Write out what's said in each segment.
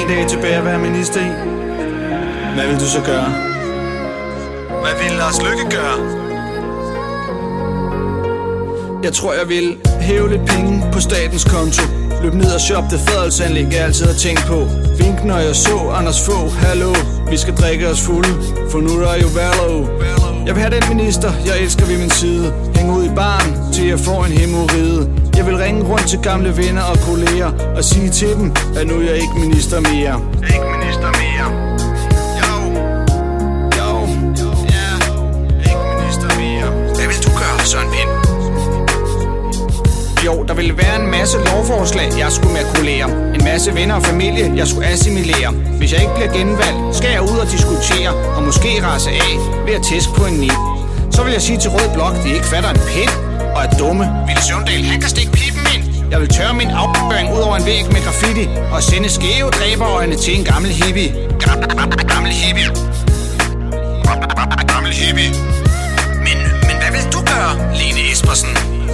En dag tilbage at være minister i. Hvad vil du så gøre? Hvad vil Lars Løkke gøre? Jeg tror jeg vil hæve lidt penge på statens konto. Løb ned og shop det fadelsanlæg jeg altid har tænkt på. Vink når jeg så Anders Fogh, hallo. Vi skal drikke os fulde, for nu er jo valg. Jeg vil have den minister, jeg elsker ved min side. Hænge ud i baren, til jeg får en hemorrhide. Jeg vil ringe rundt til gamle venner og kolleger og sige til dem, at nu er jeg ikke minister mere. Ikke minister mere. Ikke minister mere. Hvad vil du gøre, Søren Pind? Jo, der ville være en masse lovforslag, jeg skulle makulere. En masse venner og familie, jeg skulle assimilere. Hvis jeg ikke bliver genvalgt, skal jeg ud og diskutere. Og måske rase af ved at tæske på en nip. Så vil jeg sige til Rød Blok, de ikke fatter en pind. Og er dumme. Ville Søvndal, han kan stikke pipen ind. Jeg vil tørre min afbøring ud over en væg med graffiti. Og sende skæve dræberøjne til en gammel hippie. Gammel hippie. Gammel hippie. Men hvad vil du gøre, Lene Espersen?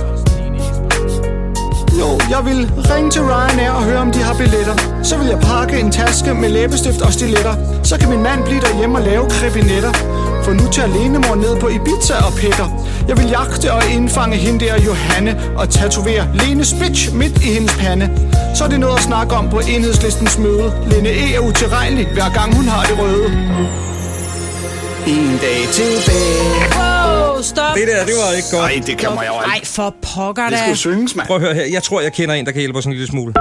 Jo, jeg vil ringe til Ryanair og høre, om de har billetter. Så vil jeg pakke en taske med læbestift og stiletter. Så kan min mand blive derhjemme og lave krebinetter. For nu tager Lenemor ned på Ibiza og Petter. Jeg vil jagte og indfange hende der Johanne og tatovere Lenes bitch midt i hendes pande. Så er det noget at snakke om på Enhedslistens møde. Lene E. er utilregnelig, hver gang hun har det røde. En dag tilbage. Wow, stop. Det der, det var ikke godt. Nej, det kan mig jo ikke. Ej, for pokker da. Det skulle synges, mand. Prøv at høre her. Jeg tror, jeg kender en, der kan hjælpe os en lille smule.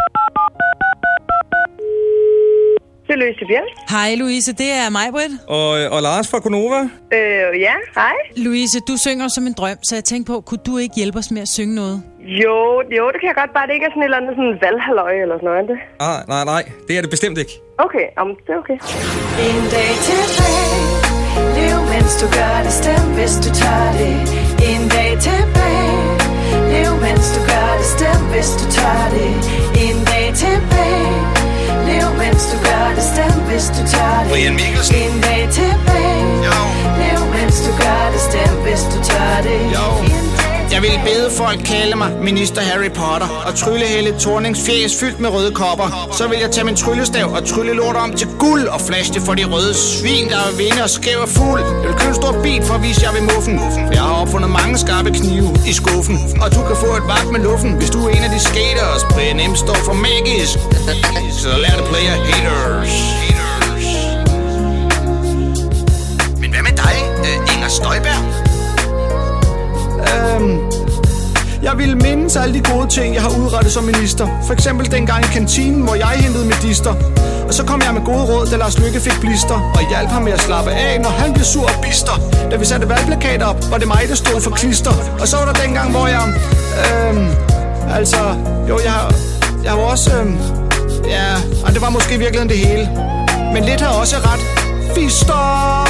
Det er Louise Bjørn. Hej Louise, det er mig, Britt. Og Lars fra Konova. Ja, hej. Louise, du synger som en drøm, så jeg tænkte på, kunne du ikke hjælpe os med at synge noget? Jo, det kan jeg godt, bare det ikke er sådan et eller andet sådan valghalløj eller sådan noget, det? Nej, det er det bestemt ikke. Okay, det er okay. En dag tilbage. Lev mens du gør det, stem hvis du tager det. En dag tilbage. Lev mens du gør det, stem hvis du tager det. En dag tilbage. Lev mens du gør det, stem hvis du tager det. Brian Mikkelsen. En dag tilbage. Jo. Lev mens du gør det, stem hvis du tager det. Jo. Jeg vil bede folk kalde mig minister Harry Potter og trylle hele Thornings fjes fyldt med røde kopper. Så vil jeg tage min tryllestav og trylle lort om til guld og flashe det for de røde svin, der er vinde og skæv og fuld. Jeg vil købe en stor bil for at vise jer ved muffen. Jeg har opfundet mange skarpe knive i skuffen. Og du kan få et vagt med luffen, hvis du er en af de skaters. Brian M står for magisk. Så lær det player haters. Men hvad med dig, Inger Støjberg? Jeg ville mindes alle de gode ting, jeg har udrettet som minister. For eksempel dengang i kantinen, hvor jeg hentede medister. Og så kom jeg med gode råd, da Lars Løkke fik blister. Og hjalp ham med at slappe af, når han blev sur og bister. Da vi satte valgplakater op, var det mig, der stod for klister. Og så var der dengang, hvor jeg... jeg var også... og det var måske virkelig det hele. Men lidt har også ret. Fister!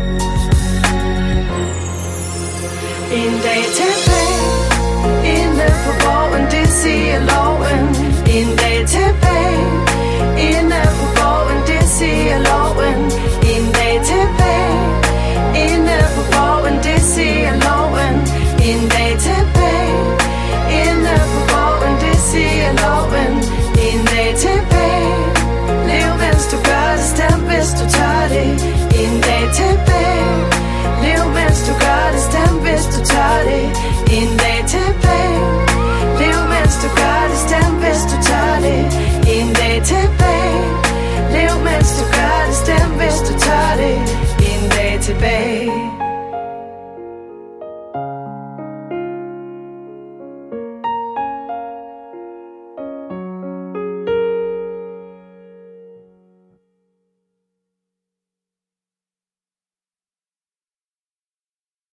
En dag tilbage. Inde på borgen, det siger loven. En dag tilbage. Inde på borgen, det siger loven. En dag tilbage. Inde på borgen, det siger loven. En dag tilbage. Inde på borgen, det siger loven. En dag tilbage. Lev mens du gør det, stem hvis du tager det. En dag tilbage. Lev mens du gør det, stem hvis du tager det. En dag tilbage. Lev mens du gør det, stem hvis du tager det. En dag tilbage. Lev mens du gør det, stem hvis du tager det. En dag tilbage.